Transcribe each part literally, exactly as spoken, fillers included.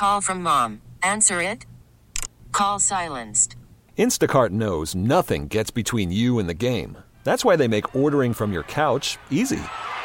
call from mom. Answer it. Call silenced. Instacart knows nothing gets between you and the game. That's why they make ordering from your couch easy.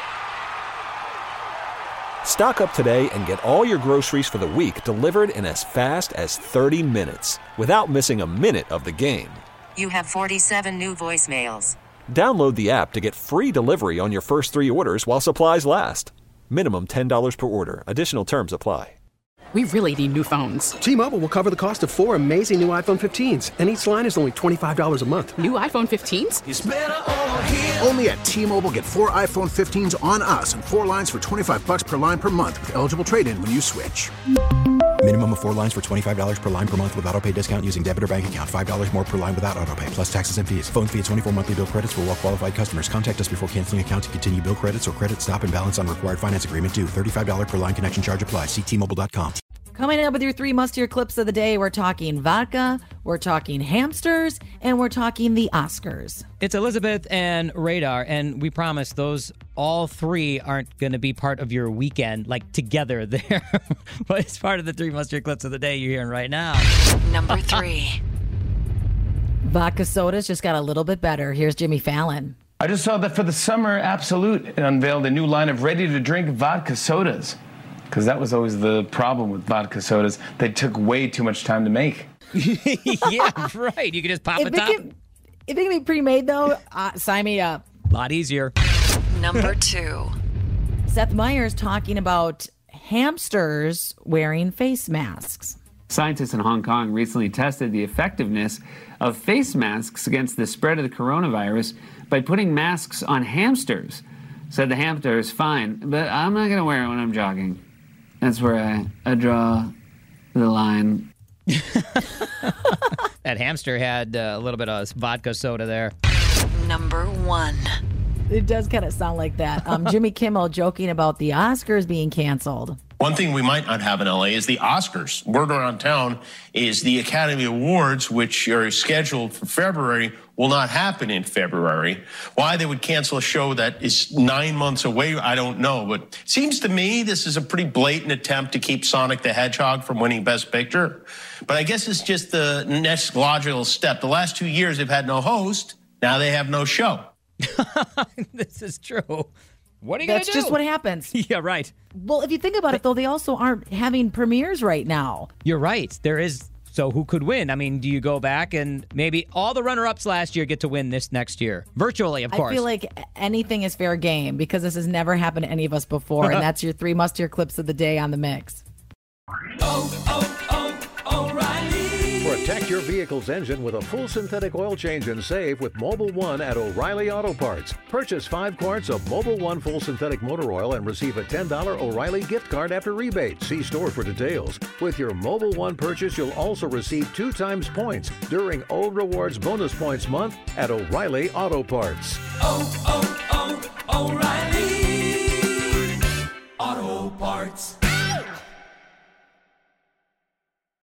Stock up today and get all your groceries for the week delivered in as fast as thirty minutes without missing a minute of the game. You have forty-seven new voicemails. Download the app to get free delivery on your first three orders while supplies last. Minimum ten dollars per order. Additional terms apply. We really need new phones. T-Mobile will cover the cost of four amazing new iPhone fifteens, and each line is only twenty-five dollars a month. New iPhone fifteens? It's better over here. Only at T-Mobile, get four iPhone fifteens on us and four lines for twenty-five bucks per line per month with eligible trade-in when you switch. Minimum of four lines for twenty-five dollars per line per month with autopay discount using debit or bank account. five dollars more per line without autopay, plus taxes and fees. Phone fee at twenty-four monthly bill credits for well-qualified customers. Contact us before canceling account to continue bill credits or credit stop and balance on required finance agreement due. thirty-five dollars per line connection charge applies. See T Mobile dot com. Coming up with your three must-hear clips of the day, we're talking vodka, we're talking hamsters, and we're talking the Oscars. It's Elizabeth and Radar, and we promise those all three aren't going to be part of your weekend, like together there. But it's part of the three must-hear clips of the day you're hearing right now. Number three. Vodka sodas just got a little bit better. Here's Jimmy Fallon. I just saw that for the summer, Absolute unveiled a new line of ready-to-drink vodka sodas. Because that was always the problem with vodka sodas. They took way too much time to make. Yeah, right. You can just pop if a top. Can, if it can be pre-made, though, uh, sign me up. A lot easier. Number two. Seth Meyers talking about hamsters wearing face masks. Scientists in Hong Kong recently tested the effectiveness of face masks against the spread of the coronavirus by putting masks on hamsters. Said the hamster is fine, but I'm not going to wear it when I'm jogging. That's where I, I draw the line. That hamster had uh, a little bit of vodka soda there. Number one. It does kind of sound like that. Um, Jimmy Kimmel joking about the Oscars being canceled. One thing we might not have in L A is the Oscars. Word around town is the Academy Awards, which are scheduled for February, will not happen in February. Why they would cancel a show that is nine months away, I don't know. But it seems to me this is a pretty blatant attempt to keep Sonic the Hedgehog from winning Best Picture. But I guess it's just the next logical step. The last two years they've had no host. Now they have no show. This is true. What are you going to do? That's just what happens. Yeah, right. Well, if you think about it, though, they also aren't having premieres right now. You're right. There is. So who could win? I mean, do you go back and maybe all the runner-ups last year get to win this next year? Virtually, of course. I feel like anything is fair game because this has never happened to any of us before. And that's your three must-hear clips of the day on The Mix. Oh, oh, oh, O'Reilly. Protect your vehicle's engine with a full synthetic oil change and save with Mobil one at O'Reilly Auto Parts. Purchase five quarts of Mobil one full synthetic motor oil and receive a ten dollars O'Reilly gift card after rebate. See store for details. With your Mobil one purchase, you'll also receive two times points during O Rewards Bonus Points Month at O'Reilly Auto Parts. Oh, oh,